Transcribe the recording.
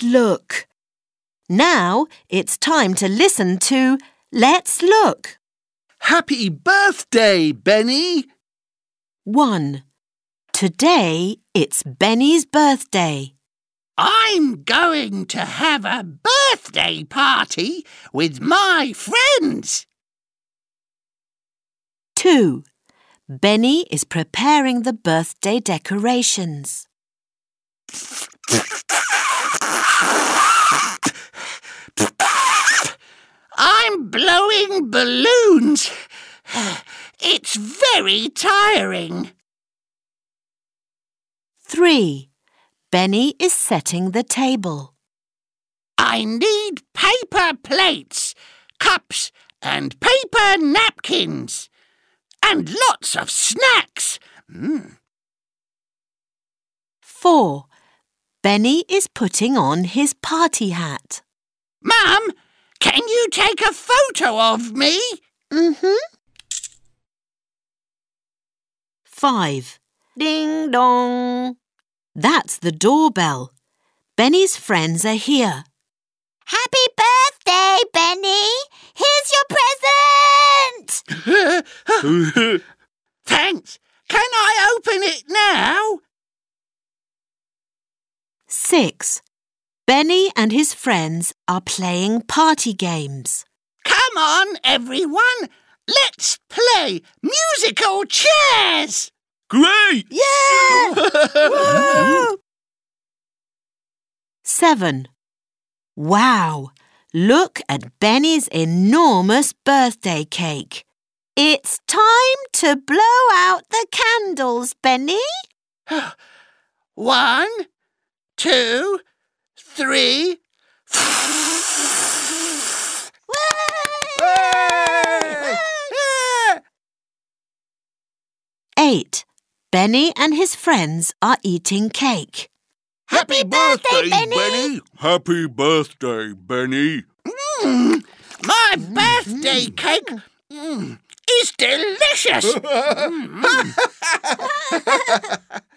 look. Now it's time to listen to Let's Look. Happy birthday, Benny! 1. Today it's Benny's birthday. I'm going to have a birthday party with my friends. 2. Benny is preparing the birthday decorations. I'm blowing balloons. It's very tiring. 3. Benny is setting the table. I need paper plates, cups and paper napkins. And lots of snacks. 4. Benny is putting on his party hat. Mum, can you take a photo of me? 5. Ding dong. That's the doorbell. Benny's friends are here. Happy birthday, Benny! Here's your present! Thanks. Can I open it now? 6. Benny and his friends are playing party games. Come on, everyone. Let's play musical chairs. Great! Yeah! 7. Wow! Look at Benny's enormous birthday cake. It's time to blow out the candles, Benny. 1, 2, 3. 8. Benny and his friends are eating cake. Happy birthday, Benny! Happy birthday, Benny! My birthday cake is delicious.